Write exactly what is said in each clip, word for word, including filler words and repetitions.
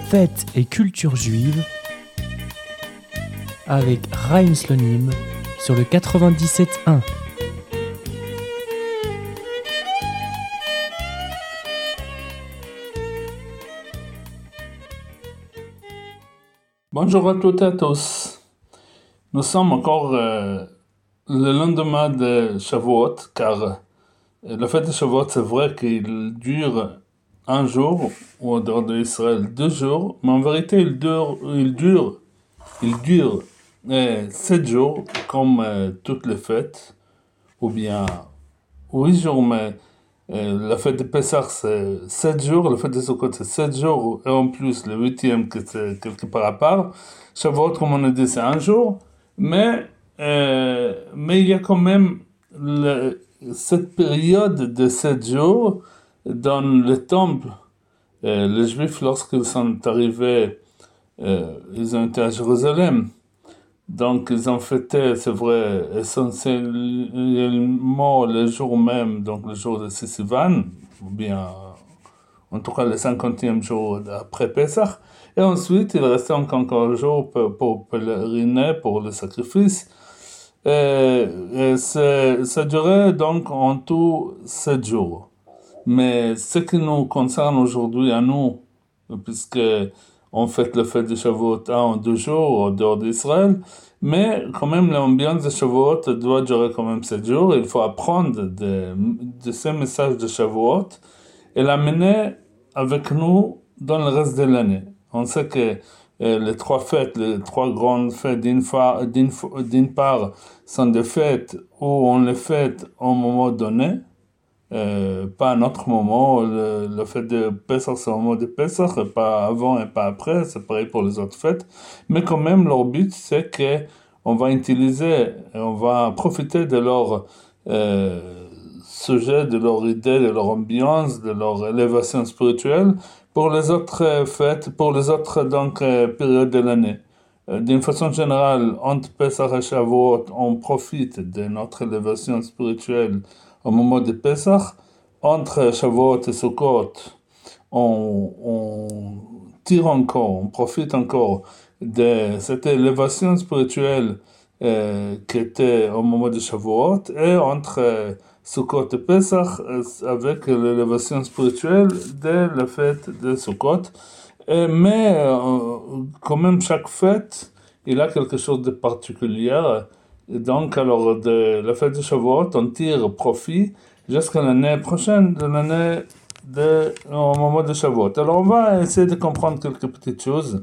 Fêtes et culture juive avec Raïm Slonim sur le quatre-vingt-dix-sept un. Bonjour à toutes et à tous. Nous sommes encore euh, le lendemain de Shavuot, car euh, la fête de Shavuot, c'est vrai qu'il dure un jour, ou en dehors d'Israël, deux jours, mais en vérité, il dure, il dure, il dure euh, sept jours, comme euh, toutes les fêtes, ou bien huit jours, mais euh, la fête de Pessah, c'est sept jours, la fête de Sukkot, c'est sept jours, et en plus, le huitième, que c'est quelque part à part. Shavuot, comme on a dit, c'est un jour, mais, euh, mais il y a quand même le, cette période de sept jours dans le temple. Euh, les Juifs, lorsqu'ils sont arrivés, euh, ils ont été à Jérusalem. Donc, ils ont fêté, c'est vrai, essentiellement le jour même, donc le jour de Sivan, ou bien, en tout cas, le cinquantième jour après Pessah. Et ensuite, il restait encore un jour pour, pour pèleriner, pour le sacrifice. Et, et ça durait donc en tout sept jours. Mais ce qui nous concerne aujourd'hui à nous, puisque on fête le fête de Shavuot en deux jours, en dehors d'Israël, mais quand même l'ambiance de Shavuot doit durer quand même sept jours. Il faut apprendre de, de ces messages de Shavuot et l'amener avec nous dans le reste de l'année. On sait que euh, les trois fêtes, les trois grandes fêtes d'une, fa, d'une, d'une part, sont des fêtes où on les fête au moment donné, Euh, pas à un autre moment. Le, le fait de Pessah, c'est au moment de Pessah, et pas avant et pas après, c'est pareil pour les autres fêtes. Mais quand même, leur but, c'est que on va utiliser, on va profiter de leur euh, sujet, de leur idée, de leur ambiance, de leur élévation spirituelle pour les autres fêtes, pour les autres donc euh, périodes de l'année. Euh, d'une façon générale, entre Pessah et Shavuot, on profite de notre élévation spirituelle au moment de Pessah. Entre Shavuot et Sukkot, on, on tire encore, on profite encore de cette élévation spirituelle euh, qui était au moment de Shavuot, et entre euh, Sukkot et Pessah, euh, avec l'élévation spirituelle de la fête de Sukkot. Et, mais euh, quand même, chaque fête, il a quelque chose de particulier. Et donc, alors, de la fête de Shavuot, on tire profit jusqu'à l'année prochaine, de l'année de, au moment de Shavuot. Alors, on va essayer de comprendre quelques petites choses.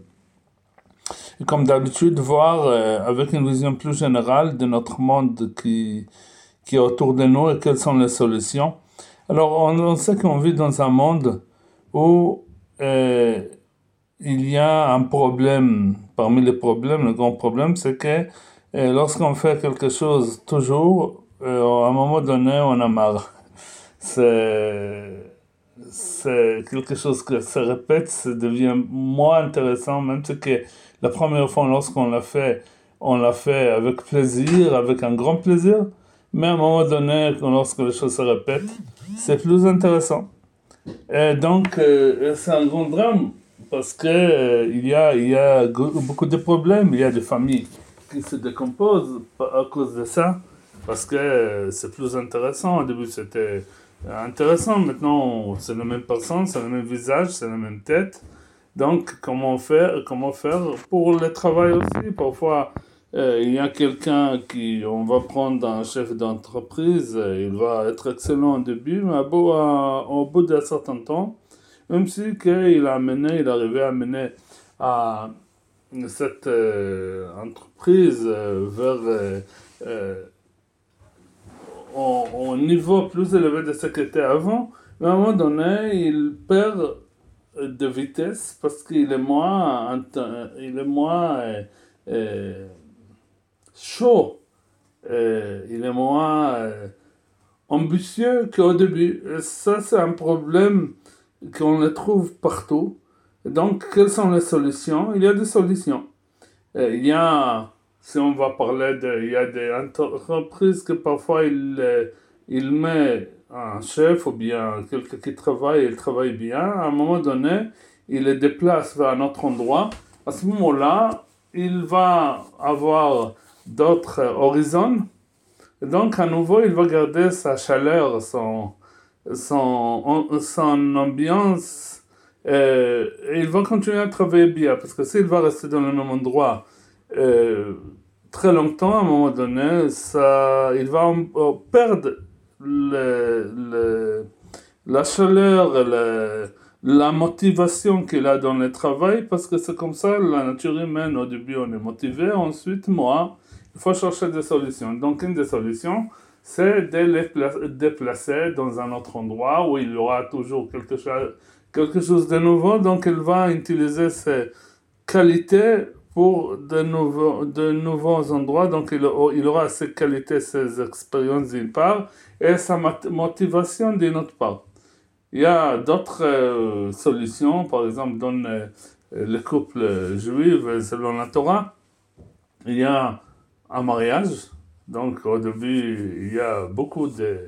Et comme d'habitude, voir euh, avec une vision plus générale de notre monde qui, qui est autour de nous et quelles sont les solutions. Alors, on, on sait qu'on vit dans un monde où euh, il y a un problème. Parmi les problèmes, le grand problème, c'est que et lorsqu'on fait quelque chose toujours, euh, à un moment donné, on a marre. C'est, c'est quelque chose qui se répète, ça devient moins intéressant, même si que la première fois, lorsqu'on l'a fait, on l'a fait avec plaisir, avec un grand plaisir, mais à un moment donné, lorsque les choses se répètent, c'est plus intéressant. Et donc, euh, c'est un grand drame, parce que euh, il y a, il y a beaucoup de problèmes, il y a des familles qui se décompose à cause de ça, parce que euh, c'est plus intéressant. Au début, c'était intéressant. Maintenant, c'est la même personne, c'est le même visage, c'est la même tête. Donc, comment faire, comment faire pour le travail aussi? Parfois, euh, il y a quelqu'un qui, on va prendre un chef d'entreprise, il va être excellent au début, mais à bout, à, au bout d'un certain temps, même si qu'il a amené, il arrivait à mener à cette euh, entreprise euh, vers euh, euh, au niveau plus élevé de ce qu'il était avant, mais à un moment donné, il perd de vitesse parce qu'il est moins, il est moins euh, euh, chaud, euh, il est moins euh, ambitieux qu'au début. Et ça, c'est un problème qu'on le trouve partout. Donc, quelles sont les solutions? Il y a des solutions. Euh, il y a, si on va parler de, il y a des entreprises que parfois il, euh, il met un chef ou bien quelqu'un qui travaille, il travaille bien. À un moment donné, il le déplace vers un autre endroit, à ce moment-là, il va avoir d'autres horizons. Et donc, à nouveau, il va garder sa chaleur, son, son, son ambiance, euh, et il va continuer à travailler bien. Parce que s'il va rester dans le même endroit euh, très longtemps, à un moment donné, ça, il va en, perdre le, le, la chaleur, le, la motivation qu'il a dans le travail, parce que c'est comme ça, la nature humaine, au début on est motivé, ensuite moi, il faut chercher des solutions. Donc une des solutions, c'est de les déplacer dans un autre endroit où il y aura toujours quelque chose, quelque chose de nouveau, donc il va utiliser ses qualités pour de nouveaux, de nouveaux endroits, donc il, il aura ses qualités, ses expériences d'une part, et sa motivation d'une autre part. Il y a d'autres euh, solutions, par exemple dans euh, le couple juif, selon la Torah, il y a un mariage. Donc au début, il y a beaucoup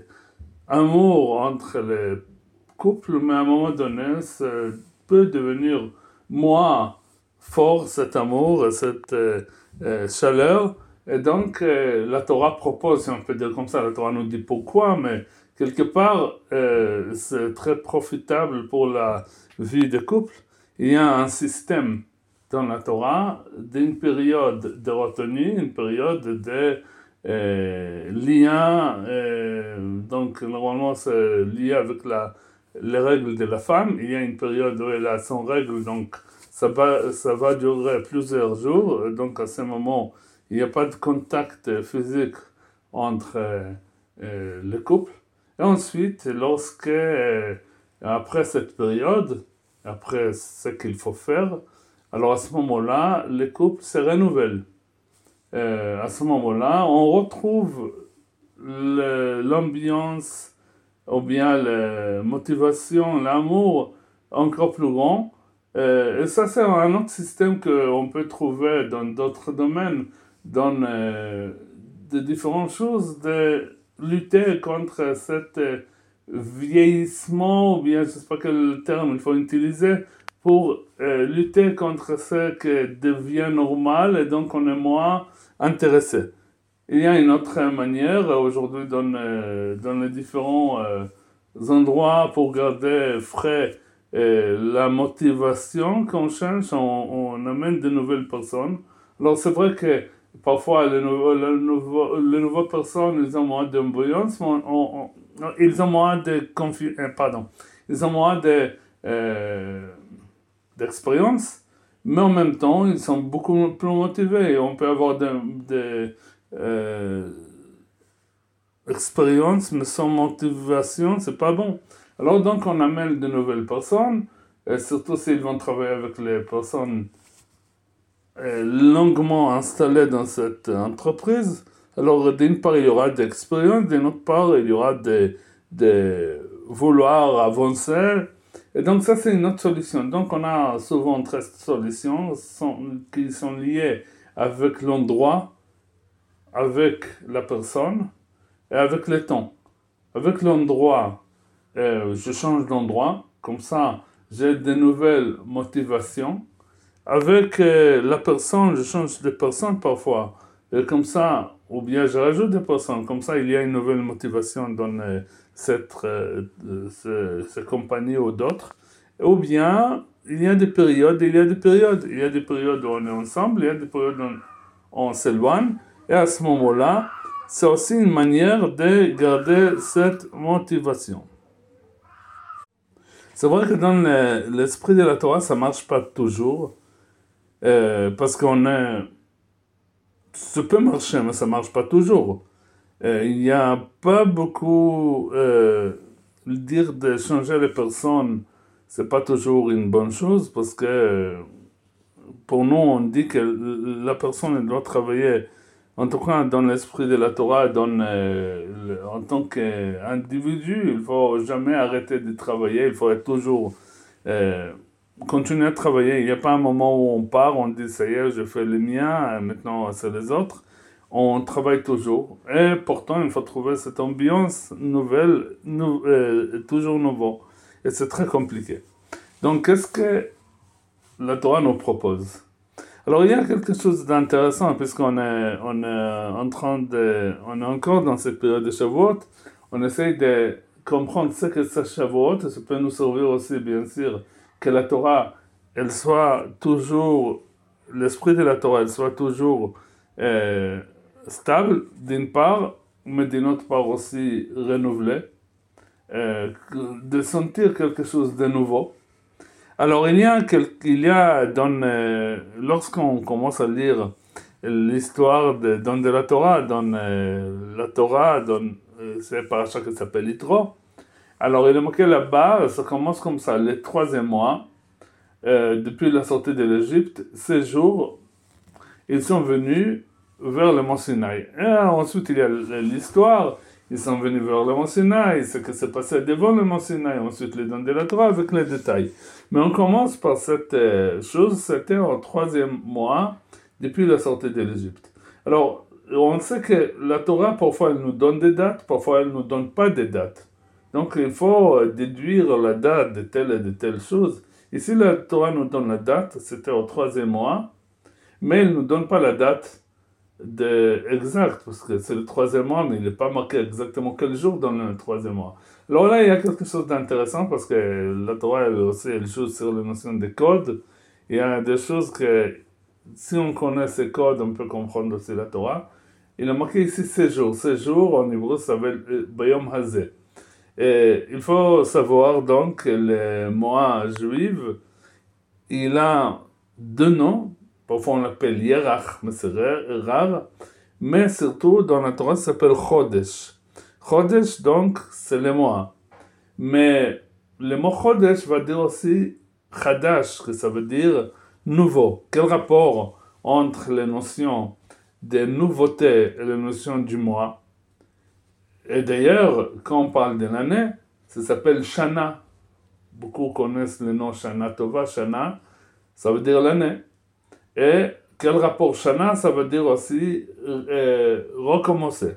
d'amour entre les couples, mais à un moment donné, ça peut devenir moins fort cet amour, cette euh, euh, chaleur. Et donc euh, la Torah propose, si on peut dire comme ça, la Torah nous dit pourquoi, mais quelque part, euh, c'est très profitable pour la vie de couple. Il y a un système dans la Torah d'une période de retenue, une période de euh, lien. Euh, donc, normalement, c'est lié avec la, les règles de la femme. Il y a une période où elle a son règle, donc ça va, ça va durer plusieurs jours. Donc, à ce moment, il n'y a pas de contact physique entre euh, euh, le couple. Et ensuite, lorsque, euh, après cette période, après ce qu'il faut faire, alors à ce moment-là, le couple se renouvelle. Euh, à ce moment-là, on retrouve le, l'ambiance, ou bien la motivation, l'amour encore plus grand. Euh, et ça, c'est un autre système qu'on peut trouver dans d'autres domaines, dans euh, de différentes choses, de lutter contre cet euh, vieillissement, ou bien je ne sais pas quel terme il faut utiliser, pour euh, lutter contre ce qui devient normal, et donc on est moins intéressé. Il y a une autre manière, aujourd'hui, dans, euh, dans les différents euh, endroits, pour garder frais euh, la motivation qu'on cherche, on, on amène de nouvelles personnes. Alors c'est vrai que parfois les, nouveaux, les, nouveaux, les nouvelles personnes, ils ont moins d'ambiance, on, on, on, ils ont moins de confi- euh, pardon, ils ont moins de, euh, d'expérience, mais en même temps, ils sont beaucoup plus motivés. On peut avoir des de, euh, expériences, mais sans motivation, c'est pas bon. Alors donc, on amène de nouvelles personnes, et surtout s'ils vont travailler avec les personnes euh, longuement installées dans cette entreprise. Alors, d'une part, il y aura des expériences, d'une autre part, il y aura des, des vouloir avancer. Et donc, ça, c'est une autre solution. Donc, on a souvent treize solutions sont, qui sont liées avec l'endroit, avec la personne et avec le temps. Avec l'endroit, euh, je change d'endroit, comme ça, j'ai de nouvelles motivations. Avec euh, la personne, je change de personne parfois, et comme ça, ou bien je rajoute des personnes, comme ça, il y a une nouvelle motivation dans euh, cette, euh, ce, ce compagnie ou d'autres. Ou bien, il y a des périodes, il y a des périodes, il y a des périodes où on est ensemble, il y a des périodes où on, on s'éloigne, et à ce moment-là, c'est aussi une manière de garder cette motivation. C'est vrai que dans le, l'esprit de la Torah, ça ne marche pas toujours, euh, parce qu'on est... Ça peut marcher, mais ça ne marche pas toujours. Euh, il n'y a pas beaucoup... Euh, dire de changer les personnes, c'est pas toujours une bonne chose, parce que pour nous, on dit que la personne elle doit travailler, en tout cas dans l'esprit de la Torah, dans, euh, le, en tant qu'individu, il ne faut jamais arrêter de travailler, il faut être toujours euh, continuer à travailler. Il n'y a pas un moment où on part, on dit ça y est, je fais le mien, maintenant c'est les autres. On travaille toujours. Et pourtant, il faut trouver cette ambiance nouvelle, nou, euh, toujours nouveau. Et c'est très compliqué. Donc, qu'est-ce que la Torah nous propose. Alors il y a quelque chose d'intéressant puisqu'on est, on est en train de, on est encore dans cette période de Shavuot, on essaye de comprendre ce que c'est Shavuot, et ça peut nous servir aussi bien sûr que la Torah, elle soit toujours, l'esprit de la Torah, elle soit toujours euh, stable d'une part, mais d'une autre part aussi renouvelée, euh, de sentir quelque chose de nouveau. Alors, il y a, il y a dans, euh, lorsqu'on commence à lire l'histoire de, dans de la Torah, dans euh, la Torah, dans euh, c'est paracha qui s'appelle Yitro, alors il est marqué là-bas, ça commence comme ça, le troisième mois, euh, depuis la sortie de l'Égypte, ces jours, ils sont venus vers le mont Sinaï. Et ensuite, il y a l'histoire. Ils sont venus vers le mont Sinaï, ce qui s'est passé devant le mont Sinaï, ensuite les dons de la Torah avec les détails. Mais on commence par cette euh, chose, c'était au troisième mois, depuis la sortie de l'Égypte. Alors, on sait que la Torah, parfois, elle nous donne des dates, parfois, elle ne nous donne pas des dates. Donc, il faut déduire la date de telle et de telle chose. Ici, la Torah nous donne la date, c'était au troisième mois, mais elle ne nous donne pas la date de, exact, parce que c'est le troisième mois, mais il n'est pas marqué exactement quel jour dans le troisième mois. Alors là, il y a quelque chose d'intéressant, parce que la Torah, elle aussi, elle joue sur la notion des codes. Il y a des choses que, si on connaît ces codes, on peut comprendre aussi la Torah. Il a marqué ici séjour. Séjour, en hébreu, ça s'appelle Bayom Hazeh. Et il faut savoir donc que le mois juif, il a deux noms. Parfois on l'appelle Yerach, mais c'est rare. Mais surtout, dans la Torah, ça s'appelle Chodesh. Chodesh, donc, c'est le mois. Mais le mot Chodesh va dire aussi Chadash, que ça veut dire nouveau. Quel rapport entre les notions de nouveauté et les notions du mois? Et d'ailleurs, quand on parle de l'année, ça s'appelle Shana. Beaucoup connaissent le nom Shana Tova, Shana, ça veut dire l'année. Et quel rapport Shana, ça veut dire aussi euh, recommencer,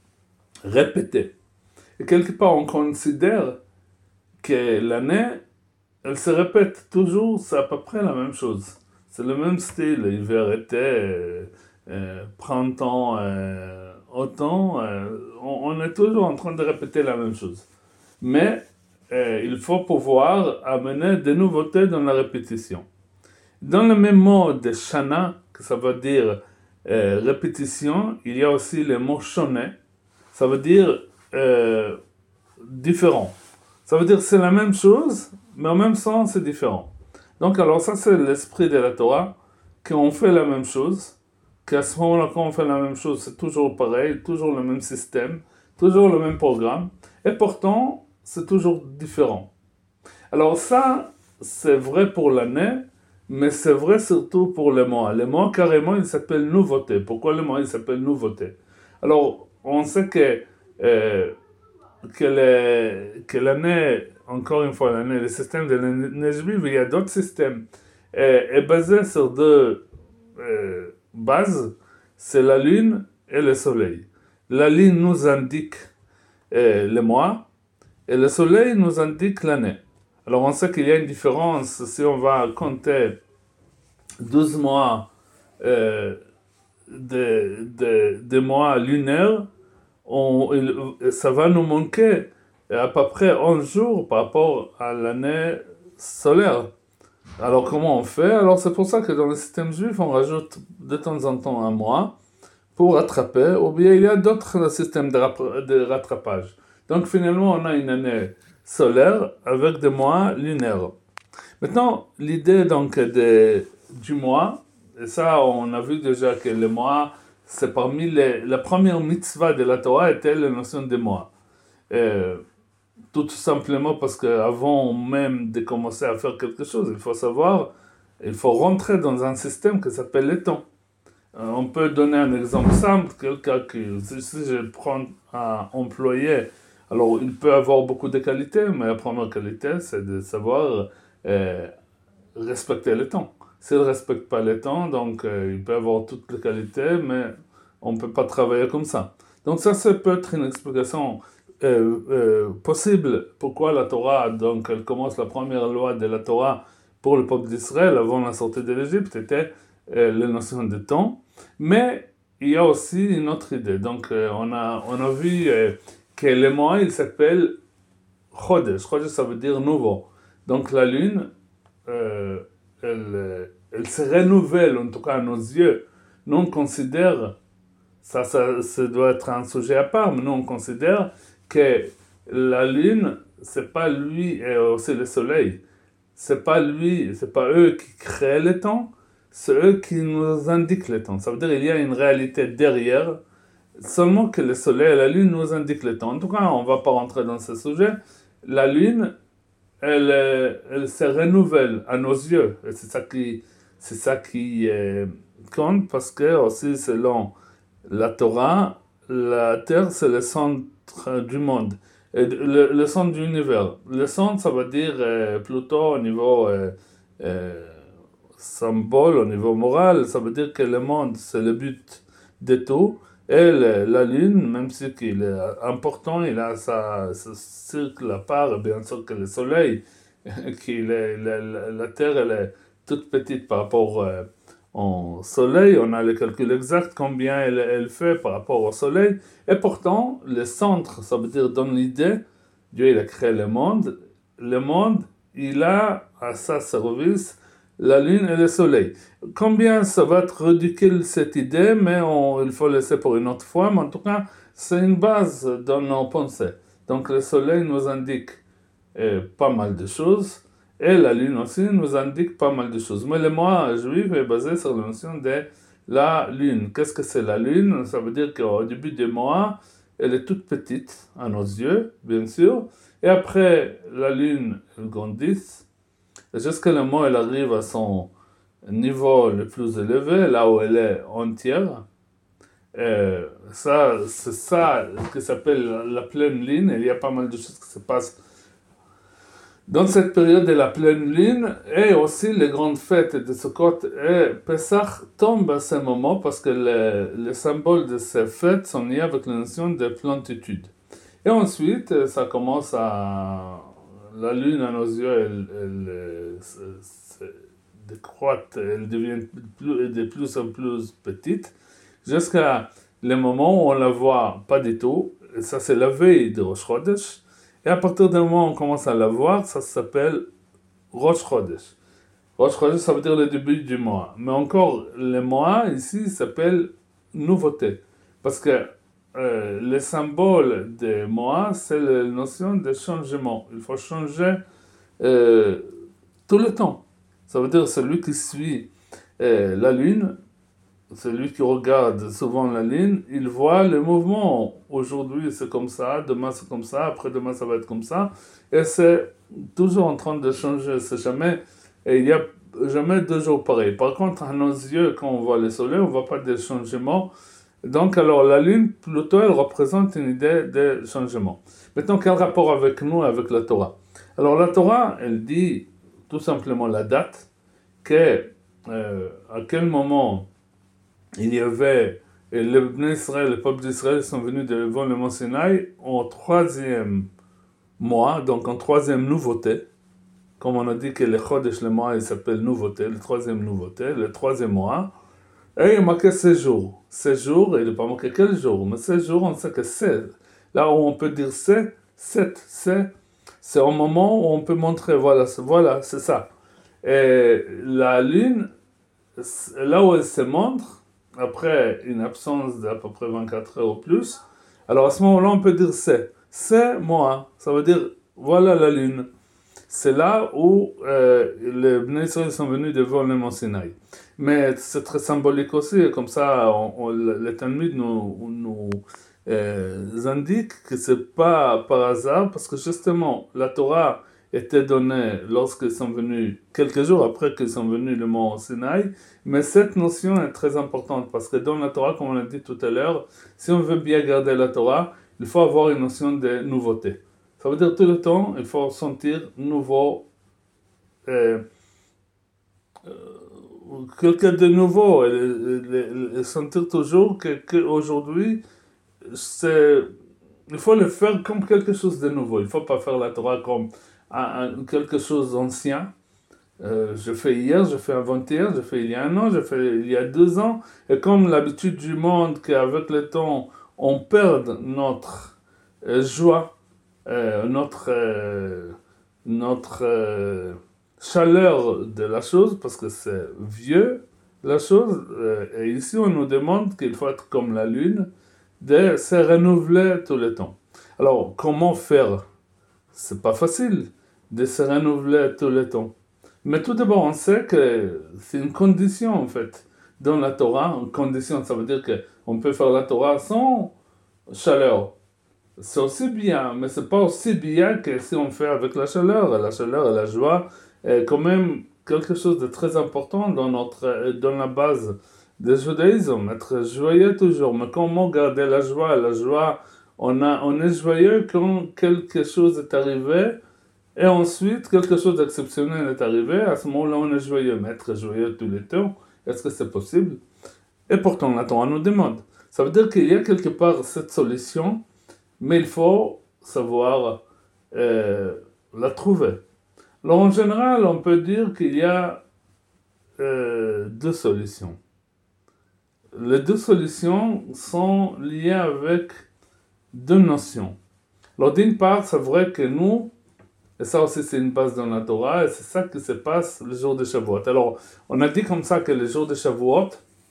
répéter. Et quelque part, on considère que l'année, elle se répète toujours, c'est à peu près la même chose. C'est le même style, hiver, été, euh, euh, printemps, euh, automne, euh, on, on est toujours en train de répéter la même chose. Mais euh, il faut pouvoir amener des nouveautés dans la répétition. Dans le même mot de Shana, que ça veut dire euh, répétition, il y a aussi le mot Shoné, ça veut dire euh, différent. Ça veut dire que c'est la même chose, mais en même temps c'est différent. Donc alors ça c'est l'esprit de la Torah, qu'on fait la même chose, qu'à ce moment-là quand on fait la même chose c'est toujours pareil, toujours le même système, toujours le même programme, et pourtant c'est toujours différent. Alors ça c'est vrai pour l'année, mais c'est vrai surtout pour les mois. Les mois, carrément, ils s'appellent nouveauté. Pourquoi les mois, ils s'appellent nouveauté? Alors, on sait que, euh, que, les, que l'année, encore une fois, l'année, le système de l'année juive, il y a d'autres systèmes. Et, est basé sur deux euh, bases, c'est la lune et le soleil. La lune nous indique euh, les mois, et le soleil nous indique l'année. Alors on sait qu'il y a une différence, si on va compter douze mois euh, de, de, de mois lunaires, on, il, ça va nous manquer à peu près onze jours par rapport à l'année solaire. Alors comment on fait? Alors c'est pour ça que dans le système juif, on rajoute de temps en temps un mois pour rattraper, ou bien il y a d'autres systèmes de, rap- de rattrapage. Donc finalement, on a une année solaire avec des mois lunaires. Maintenant, l'idée donc de, du mois, et ça on a vu déjà que le mois, c'est parmi les, la première mitzvah de la Torah était la notion de mois. Et, tout simplement parce qu'avant même de commencer à faire quelque chose, il faut savoir, il faut rentrer dans un système qui s'appelle le temps. Euh, on peut donner un exemple simple, quelqu'un qui, si, si je prends un employé, alors il peut avoir beaucoup de qualités, mais la première qualité, c'est de savoir euh, respecter le temps. S'il ne respecte pas le temps, donc euh, il peut avoir toutes les qualités, mais on ne peut pas travailler comme ça. Donc ça, ça peut être une explication euh, euh, possible pourquoi la Torah, donc elle commence la première loi de la Torah pour le peuple d'Israël avant la sortie de l'Égypte était euh, la notion de temps. Mais il y a aussi une autre idée. Donc euh, on, a, on a vu euh, que le mois il s'appelle Chodesh. Chodesh ça veut dire nouveau. Donc la lune, euh, elle, elle se renouvelle, en tout cas à nos yeux. Nous on considère, ça, ça, ça doit être un sujet à part, mais nous on considère que la lune, c'est pas lui et aussi le soleil. C'est pas lui, c'est pas eux qui créent le temps, c'est eux qui nous indiquent le temps. Ça veut dire qu'il y a une réalité derrière, seulement que le soleil et la lune nous indiquent le temps. En tout cas, on va pas rentrer dans ce sujet. La lune, elle, elle se renouvelle à nos yeux. Et c'est ça qui, c'est ça qui euh, compte, parce que aussi selon la Torah, la Terre c'est le centre du monde. Le, le centre de l'univers. Le centre, ça veut dire euh, plutôt au niveau euh, euh, symbole, au niveau moral, ça veut dire que le monde, c'est le but de tout. Et le, la Lune, même si il est important, il a sa, sa cercle à part, et bien sûr que le Soleil, qu'il est, la, la, la Terre, elle est toute petite par rapport euh, au Soleil. On a le calcul exact, combien elle, elle fait par rapport au Soleil. Et pourtant, le centre, ça veut dire dans l'idée, Dieu il a créé le monde. Le monde, il a à sa service la lune et le soleil. Combien ça va être ridicule cette idée, mais on, il faut laisser pour une autre fois. Mais en tout cas, c'est une base dans nos pensées. Donc le soleil nous indique euh, pas mal de choses. Et la lune aussi nous indique pas mal de choses. Mais le mois juif est basé sur la notion de la lune. Qu'est-ce que c'est la lune? Ça veut dire qu'au début du mois, elle est toute petite à nos yeux, bien sûr. Et après, la lune, elle grandit. Jusqu'à le mois, elle arrive à son niveau le plus élevé, là où elle est entière. Et ça, c'est ça qui s'appelle la pleine lune. Il y a pas mal de choses qui se passent dans cette période de la pleine lune, et aussi les grandes fêtes de Sukkot et Pesach tombent à ce moment parce que les, les symboles de ces fêtes sont liés avec la notion de plentitude. Et ensuite, ça commence à... La lune, à nos yeux, elle, elle, elle décroît, elle devient plus, de plus en plus petite, jusqu'à le moment où on la voit pas du tout. Et ça, c'est la veille de Rosh Chodesh. Et à partir du moment où on commence à la voir, ça s'appelle Rosh Chodesh. Rosh Chodesh, ça veut dire le début du mois. Mais encore, le mois, ici, s'appelle nouveauté. Parce que euh, le symbole des mois, c'est la notion de changement. Il faut changer euh, tout le temps. Ça veut dire celui qui suit euh, la lune, celui qui regarde souvent la lune, il voit le mouvement. Aujourd'hui c'est comme ça, demain c'est comme ça, après-demain ça va être comme ça. Et c'est toujours en train de changer. C'est jamais, et il n'y a jamais deux jours pareils. Par contre, à nos yeux, quand on voit le soleil, on ne voit pas de changement. Donc alors la lune, plutôt, elle représente une idée de changement. Maintenant, quel rapport avec nous, avec la Torah? Alors la Torah, elle dit tout simplement la date, que euh, à quel moment il y avait, et le peuple d'Israël, le peuple d'Israël sont venus devant le mont Sinaï au troisième mois, donc en troisième nouveauté, comme on a dit que le Chodesh, le mois, il s'appelle nouveauté, le troisième nouveauté, le troisième mois, et il marquait seize jours. seize jours, il n'est pas marqué quel jour, mais seize jours, on sait que c'est, là où on peut dire c'est, sept, c'est, c'est au moment où on peut montrer, voilà, c'est, voilà, c'est ça. Et la lune, là où elle se montre, après une absence d'à peu près vingt-quatre heures ou plus, alors à ce moment-là, on peut dire c'est. C'est moi. Ça veut dire, voilà la lune. C'est là où euh, les Bnei Israël sont venus devant le mont Sinaï. Mais c'est très symbolique aussi, comme ça, on, on, les Talmuds nous, nous euh, indiquent que c'est pas par hasard, parce que justement, la Torah était donnée lorsqu'ils sont venus, quelques jours après qu'ils sont venus le mont Sinaï, mais cette notion est très importante, parce que dans la Torah, comme on l'a dit tout à l'heure, si on veut bien garder la Torah, il faut avoir une notion de nouveauté. Ça veut dire tout le temps, il faut sentir nouveau, euh, euh, quelque de nouveau, et, et, et sentir toujours que, que aujourd'hui, c'est, il faut le faire comme quelque chose de nouveau. Il ne faut pas faire la Torah comme un, un, quelque chose d'ancien, Euh, je fais hier, je fais avant-hier, je fais il y a un an, je fais il y a deux ans. Et comme l'habitude du monde qu'avec le temps, on perd notre euh, joie, euh, notre, euh, notre euh, chaleur de la chose, parce que c'est vieux, la chose. Euh, et ici, on nous demande qu'il faut être comme la lune, de se renouveler tout le temps. Alors, comment faire? C'est pas facile de se renouveler tout le temps. Mais tout d'abord, on sait que c'est une condition, en fait, dans la Torah. Une condition, ça veut dire qu'on peut faire la Torah sans chaleur. C'est aussi bien, mais c'est pas aussi bien que si on fait avec la chaleur. Et la chaleur et la joie est quand même quelque chose de très important dans, notre, dans la base du judaïsme. Être joyeux toujours. Mais comment garder la joie? La joie, on, a, on est joyeux quand quelque chose est arrivé. Et ensuite, quelque chose d'exceptionnel est arrivé, à ce moment-là, on est joyeux. Mais être joyeux tous les temps, est-ce que c'est possible? Et pourtant, la Torah nous demande. Ça veut dire qu'il y a quelque part cette solution, mais il faut savoir euh, la trouver. Alors, en général, on peut dire qu'il y a euh, deux solutions. Les deux solutions sont liées avec deux notions. Alors, d'une part, c'est vrai que nous, et ça aussi, c'est une base dans la Torah, et c'est ça qui se passe le jour de Shavuot. Alors, on a dit comme ça que le jour de Shavuot,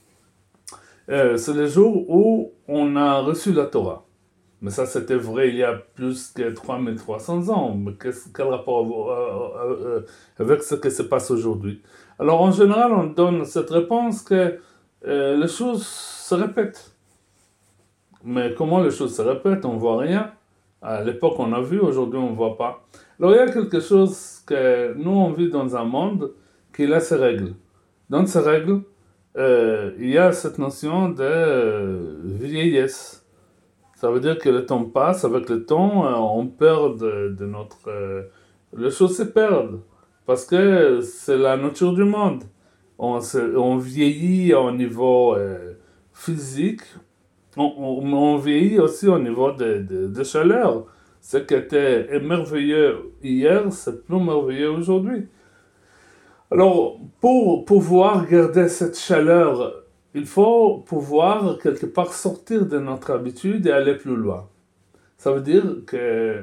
euh, c'est le jour où on a reçu la Torah. Mais ça, c'était vrai il y a plus que trois mille trois cents ans. Mais quel rapport euh, euh, avec ce qui se passe aujourd'hui? Alors, en général, on donne cette réponse que euh, les choses se répètent. Mais comment les choses se répètent? On ne voit rien. À l'époque, on a vu, aujourd'hui, on ne voit pas. Alors, il y a quelque chose que nous, on vit dans un monde qui a ses règles. Dans ces règles, euh, il y a cette notion de euh, vieillesse. Ça veut dire que le temps passe, avec le temps, euh, on perd de, de notre... Euh, les choses se perdent. Parce que c'est la nature du monde. On, se, on vieillit au niveau euh, physique, on, on, on vieillit aussi au niveau de, de, de chaleur. Ce qui était merveilleux hier, c'est plus merveilleux aujourd'hui. Alors, pour pouvoir garder cette chaleur, il faut pouvoir quelque part sortir de notre habitude et aller plus loin. Ça veut dire que,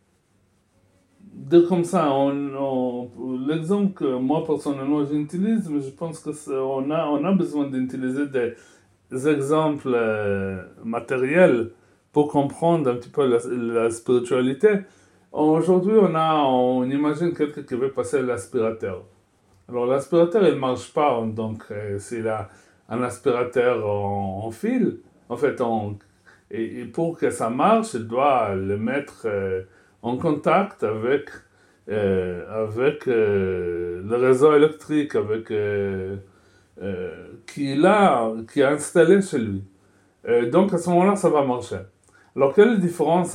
de comme ça, on, on, l'exemple que moi personnellement j'utilise, mais je pense qu'on a, on a besoin d'utiliser des exemples euh, matériels pour comprendre un petit peu la, la spiritualité. Aujourd'hui, on a, on imagine quelqu'un qui veut passer l'aspirateur. Alors l'aspirateur, il ne marche pas, donc euh, s'il a un aspirateur en, en fil, en fait, on, et, et pour que ça marche, il doit le mettre euh, en contact avec, euh, avec euh, le réseau électrique, avec euh, euh, qui est là, qui est installé chez lui. Euh, donc à ce moment-là, ça va marcher. Alors quelle est la différence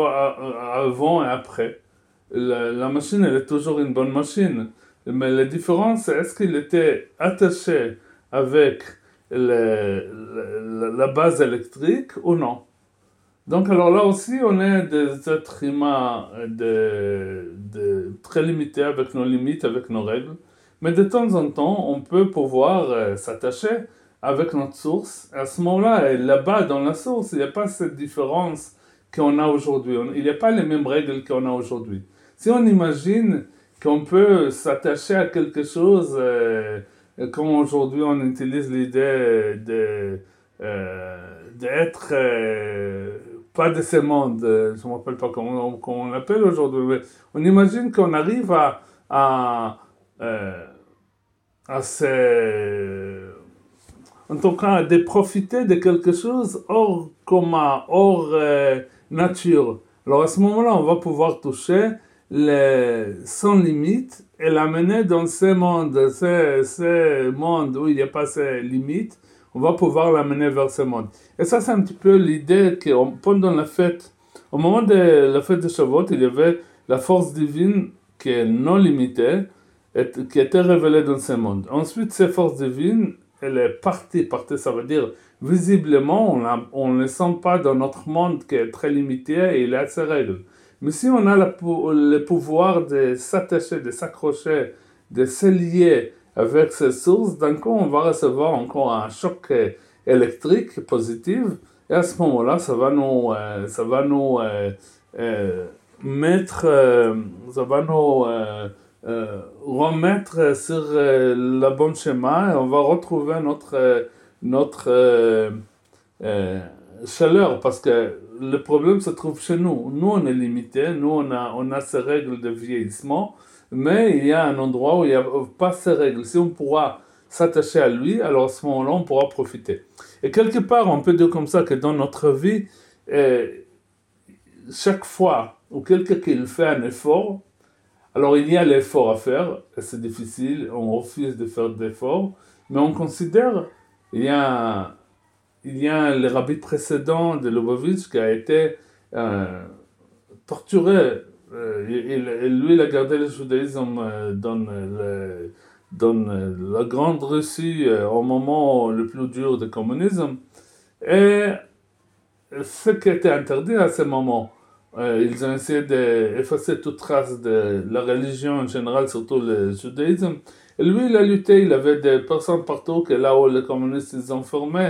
avant et après? La, la machine, elle est toujours une bonne machine. Mais la différence, c'est est-ce qu'il était attaché avec le, le, la base électrique ou non? Donc alors là aussi, on est des êtres humains de, de, très limités avec nos limites, avec nos règles. Mais de temps en temps, on peut pouvoir euh, s'attacher avec notre source. À ce moment-là, là-bas, dans la source, il n'y a pas cette différence qu'on a aujourd'hui. Il n'y a pas les mêmes règles qu'on a aujourd'hui. Si on imagine qu'on peut s'attacher à quelque chose, euh, comme aujourd'hui on utilise l'idée de, euh, d'être euh, pas de ce monde, je ne me rappelle pas comment on, comment on l'appelle aujourd'hui, mais on imagine qu'on arrive à, à, euh, à se, en tout cas, de profiter de quelque chose hors commun, hors euh, nature. Alors à ce moment-là, on va pouvoir toucher le, sans limite et l'amener dans ce monde, ce, ce monde où il n'y a pas ces limites, on va pouvoir l'amener vers ce monde. Et ça, c'est un petit peu l'idée que pendant la fête, au moment de la fête de Shavuot, il y avait la force divine qui est non limitée, et, qui était révélée dans ce monde. Ensuite, cette force divine, elle est partie, partie, ça veut dire visiblement, on ne le sent pas dans notre monde qui est très limité et il a ses règles. Mais si on a la, le pouvoir de s'attacher, de s'accrocher de se lier avec ces sources, d'un coup, on va recevoir encore un choc électrique positif, et à ce moment-là, ça va nous, euh, ça va nous euh, euh, mettre, euh, ça va nous euh, euh, remettre sur euh, le bon chemin, et on va retrouver notre, euh, notre euh, euh, chaleur, parce que le problème se trouve chez nous. Nous, on est limité, nous, on a, on a ces règles de vieillissement, mais il y a un endroit où il n'y a pas ces règles. Si on pourra s'attacher à lui, alors à ce moment-là, on pourra profiter. Et quelque part, on peut dire comme ça que dans notre vie, euh, chaque fois où quelqu'un qui fait un effort, alors il y a l'effort à faire, et c'est difficile, on refuse de faire d'efforts, mais on considère, il y a, il y a le rabbi précédent de Lubavitch qui a été euh, torturé. Euh, il, il, lui, il a gardé le judaïsme euh, dans, le, dans la grande Russie euh, au moment le plus dur du communisme. Et ce qui était interdit à ce moment, euh, ils ont essayé d'effacer toute trace de la religion en général, surtout le judaïsme. Et lui, il a lutté, il avait des personnes partout, que là où les communistes ils ont formé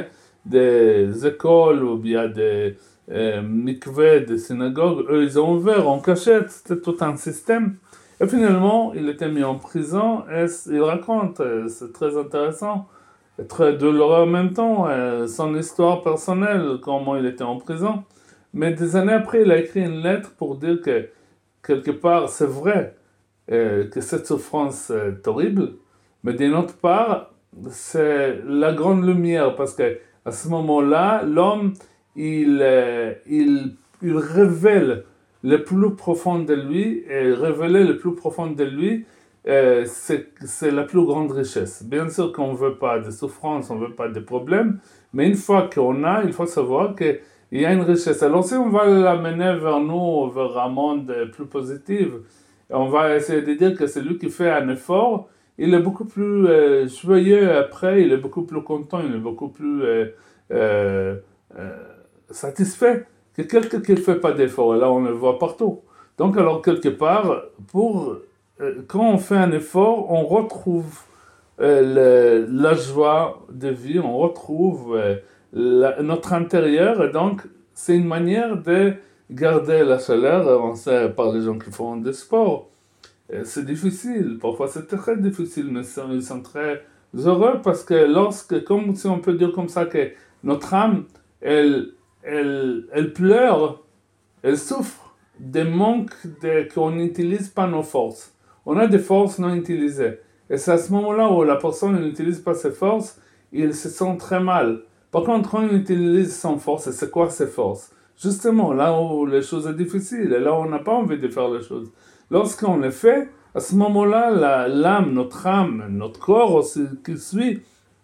des écoles ou bien des euh, mikveh, des synagogues, eux ils ont ouvert en cachette, c'était tout un système. Et finalement, il était mis en prison et il raconte, c'est très intéressant, et très douloureux en même temps, son histoire personnelle, comment il était en prison. Mais des années après, il a écrit une lettre pour dire que, quelque part, c'est vrai euh, que cette souffrance est horrible, mais d'une autre part, c'est la grande lumière, parce que à ce moment-là, l'homme, il, euh, il, il révèle le plus profond de lui, et révéler le plus profond de lui, euh, c'est, c'est la plus grande richesse. Bien sûr qu'on ne veut pas de souffrance, on ne veut pas de problèmes, mais une fois qu'on a, il faut savoir qu'il y a une richesse. Alors si on va l'amener vers nous, vers un monde plus positif, on va essayer de dire que celui qui fait un effort, il est beaucoup plus euh, joyeux après, il est beaucoup plus content, il est beaucoup plus euh, euh, euh, satisfait que quelqu'un qui ne fait pas d'effort. Et là, on le voit partout. Donc, alors, quelque part, pour, euh, quand on fait un effort, on retrouve euh, le, la joie de vie, on retrouve euh, la, notre intérieur. Et donc, c'est une manière de garder la chaleur. On sait par les gens qui font du sport. C'est difficile, parfois c'est très difficile, mais ils sont très heureux parce que lorsque, comme si on peut dire comme ça, que notre âme, elle, elle, elle pleure, elle souffre des manques de, qu'on n'utilise pas nos forces. On a des forces non utilisées. Et c'est à ce moment-là où la personne n'utilise pas ses forces, il se sent très mal. Par contre, quand on utilise son force, et c'est quoi ses forces? Justement, là où les choses sont difficiles, et là où on n'a pas envie de faire les choses. Lorsqu'on le fait, à ce moment-là, la, l'âme, notre âme, notre corps aussi, qui suit,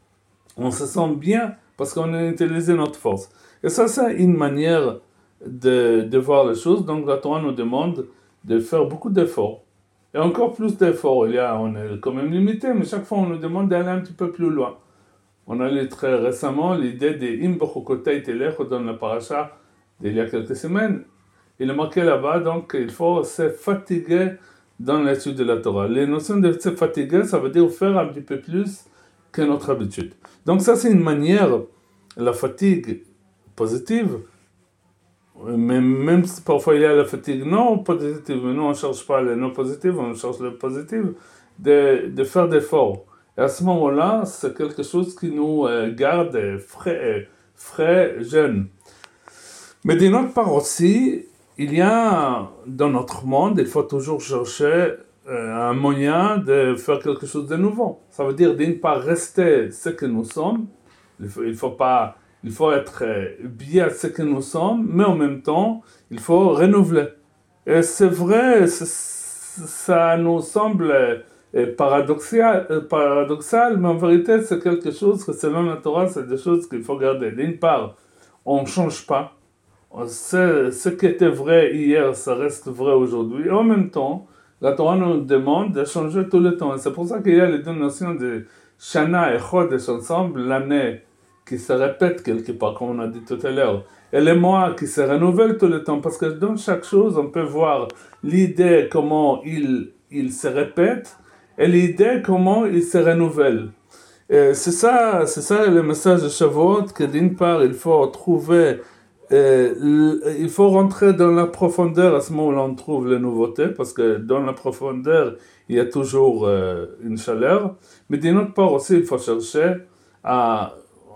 on se sent bien parce qu'on a utilisé notre force. Et ça, c'est une manière de, de voir les choses. Donc, la Torah nous demande de faire beaucoup d'efforts. Et encore plus d'efforts. Il y a, on est quand même limité, mais chaque fois, on nous demande d'aller un petit peu plus loin. On a lu très récemment l'idée de Im b'chokotei telech dans la paracha d'il y a quelques semaines. Il est marqué là-bas, donc il faut se fatiguer dans l'étude de la Torah. Les notions de se fatiguer, ça veut dire faire un petit peu plus que notre habitude. Donc ça, c'est une manière, la fatigue positive, mais même si parfois il y a la fatigue non positive, mais nous on ne cherche pas le non positif, on cherche le positif, de, de faire d'efforts. Et à ce moment-là, c'est quelque chose qui nous garde frais, frais jeunes. Mais d'une autre part aussi, il y a, dans notre monde, il faut toujours chercher euh, un moyen de faire quelque chose de nouveau. Ça veut dire, d'une part, rester ce que nous sommes. Il faut, il faut, pas, il faut être bien ce que nous sommes, mais en même temps, il faut renouveler. Et c'est vrai, c'est, ça nous semble paradoxal, paradoxal, mais en vérité, c'est quelque chose que, selon la Torah, c'est des choses qu'il faut garder. D'une part, on ne change pas. Ce, ce qui était vrai hier, ça reste vrai aujourd'hui. Et en même temps, la Torah nous demande de changer tout le temps. Et c'est pour ça qu'il y a les deux notions de Shana et Chodesh ensemble, l'année qui se répète quelque part, comme on a dit tout à l'heure, et les mois qui se renouvellent tout le temps. Parce que dans chaque chose, on peut voir l'idée, comment il, il se répète, et l'idée comment il se renouvelle. Et c'est ça, c'est ça le message de Shavuot, que d'une part, il faut trouver, euh, il faut rentrer dans la profondeur, à ce moment-là, on trouve les nouveautés, parce que dans la profondeur, il y a toujours euh, une chaleur, mais d'une autre part aussi, il faut chercher à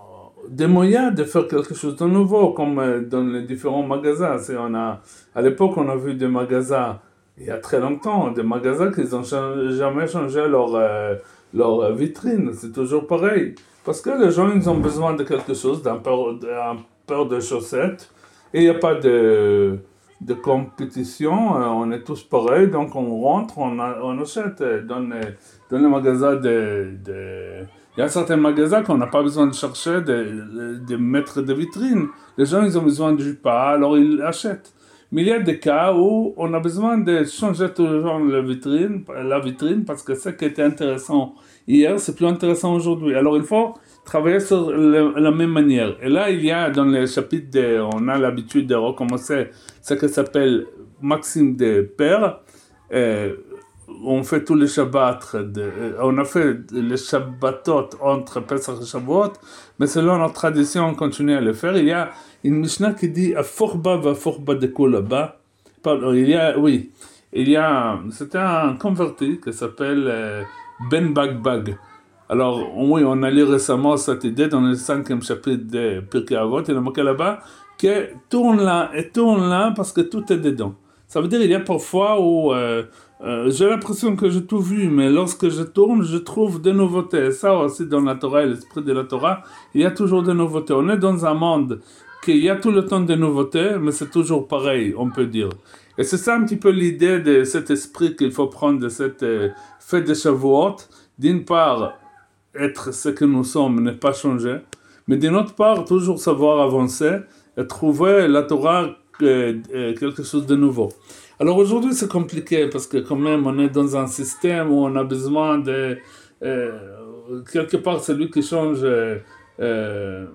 des moyens de faire quelque chose de nouveau, comme dans les différents magasins. C'est, on a, à l'époque, on a vu des magasins, il y a très longtemps, des magasins qui n'ont jamais changé leur, euh, leur vitrine. C'est toujours pareil. Parce que les gens, ils ont besoin de quelque chose, d'un paire, d'un paire de chaussettes, et il n'y a pas de, de compétition. On est tous pareils, donc on rentre, on, a, on achète dans les, dans les magasins de... de Il y a certains magasins qu'on n'a pas besoin de chercher, de, de mettre des vitrines. Les gens, ils ont besoin du pas, alors ils achètent. Mais il y a des cas où on a besoin de changer toujours la vitrine, la vitrine parce que ce qui était intéressant hier, c'est plus intéressant aujourd'hui. Alors il faut travailler sur le, la même manière. Et là, il y a dans les chapitres, de, on a l'habitude de recommencer ce qui s'appelle Maxime des Pères. Euh, On fait tous les Shabbats, de, on a fait les Shabbatot entre Pesach et Shavuot, mais selon notre tradition, on continue à le faire. Il y a une Mishnah qui dit Aforba va forba de kolaba. Pardon, il y a, oui, il y a, c'était un converti qui s'appelle euh, Ben Bagbag. Alors, oui, on a lu récemment cette idée dans le cinquième chapitre de Pirkei Avot, il y a marqué là-bas, que tourne là et tourne là parce que tout est dedans. Ça veut dire qu'il y a parfois où euh, euh, j'ai l'impression que j'ai tout vu, mais lorsque je tourne, je trouve des nouveautés. Et ça aussi dans la Torah et l'esprit de la Torah, il y a toujours des nouveautés. On est dans un monde qu'il y a tout le temps des nouveautés, mais c'est toujours pareil, on peut dire. Et c'est ça un petit peu l'idée de cet esprit qu'il faut prendre de cette euh, fête de Shavuot. D'une part, être ce que nous sommes, ne pas changer, mais d'une autre part, toujours savoir avancer et trouver la Torah euh, euh, quelque chose de nouveau. Alors aujourd'hui c'est compliqué parce que quand même on est dans un système où on a besoin de euh, quelque part celui qui change euh, euh,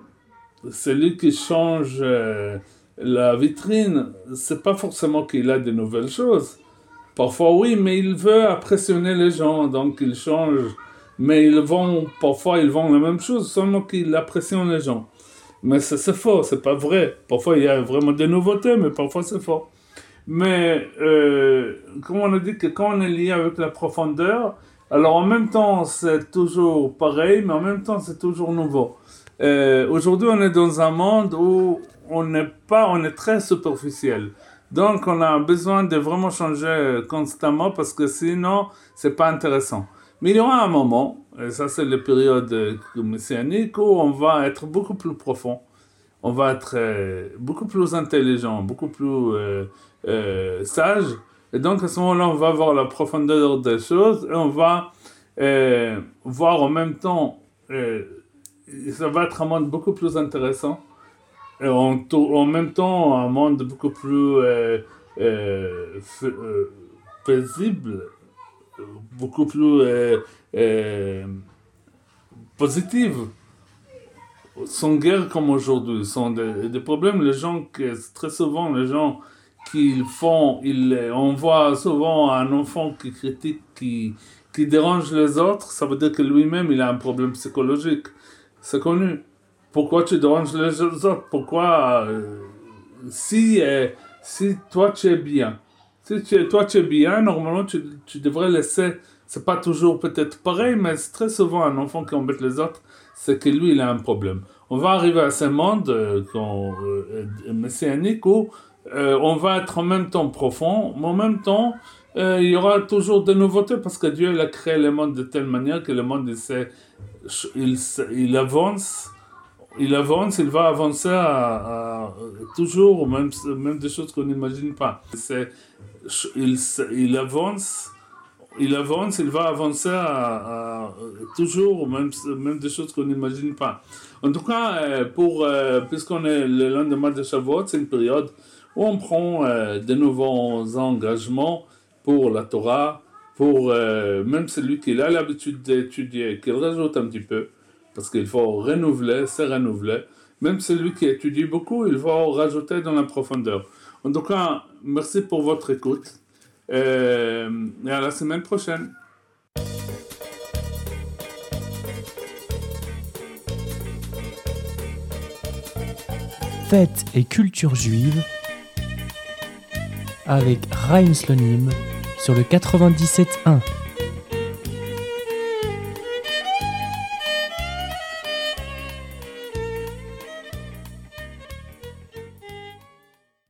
celui qui change euh, la vitrine, c'est pas forcément qu'il a de nouvelles choses. Parfois oui, mais il veut impressionner les gens, donc il change. Mais ils vont, parfois ils vont la même chose, seulement qu'il impressionne les gens. Mais c'est, c'est faux, c'est pas vrai. Parfois il y a vraiment des nouveautés, mais parfois c'est faux. Mais, euh, comme on a dit que quand on est lié avec la profondeur, alors en même temps c'est toujours pareil, mais en même temps c'est toujours nouveau. Euh, aujourd'hui on est dans un monde où on n'est pas, on est très superficiel. Donc on a besoin de vraiment changer constamment parce que sinon c'est pas intéressant. Mais il y aura un moment, et ça c'est la période messianique, où on va être beaucoup plus profond, on va être euh, beaucoup plus intelligent, beaucoup plus euh, euh, sage, et donc à ce moment-là on va voir la profondeur des choses, et on va euh, voir en même temps, euh, ça va être un monde beaucoup plus intéressant, et en, en même temps un monde beaucoup plus euh, euh, f- euh, paisible, beaucoup plus euh, euh, positive, sans guerre comme aujourd'hui, sans des, des problèmes. Les gens, que, très souvent, les gens qui font, ils, on voit souvent un enfant qui critique, qui, qui dérange les autres, ça veut dire que lui-même, il a un problème psychologique. C'est connu. Pourquoi tu déranges les autres? Pourquoi, euh, si, euh, si toi tu es bien, si tu, toi tu es bien, normalement tu, tu devrais laisser, c'est pas toujours peut-être pareil, mais c'est très souvent un enfant qui embête les autres, c'est que lui il a un problème. On va arriver à ce monde euh, euh, messianique où euh, on va être en même temps profond, mais en même temps euh, il y aura toujours des nouveautés parce que Dieu il a créé le monde de telle manière que le monde il, sait, il, il avance. Il avance, il va avancer à, à, toujours, même, même des choses qu'on n'imagine pas. C'est, il, il avance, il avance, il va avancer à, à toujours, même, même des choses qu'on n'imagine pas. En tout cas, pour, puisqu'on est le lendemain de Shavuot, c'est une période où on prend de nouveaux engagements pour la Torah, pour même celui qui a l'habitude d'étudier, qu'il rajoute un petit peu. Parce qu'il faut renouveler, c'est renouveler. Même celui qui étudie beaucoup, il faut rajouter dans la profondeur. En tout cas, merci pour votre écoute. Et à la semaine prochaine. fêtes et culture juive avec Chaim Slonim sur le quatre-vingt-dix-sept point un.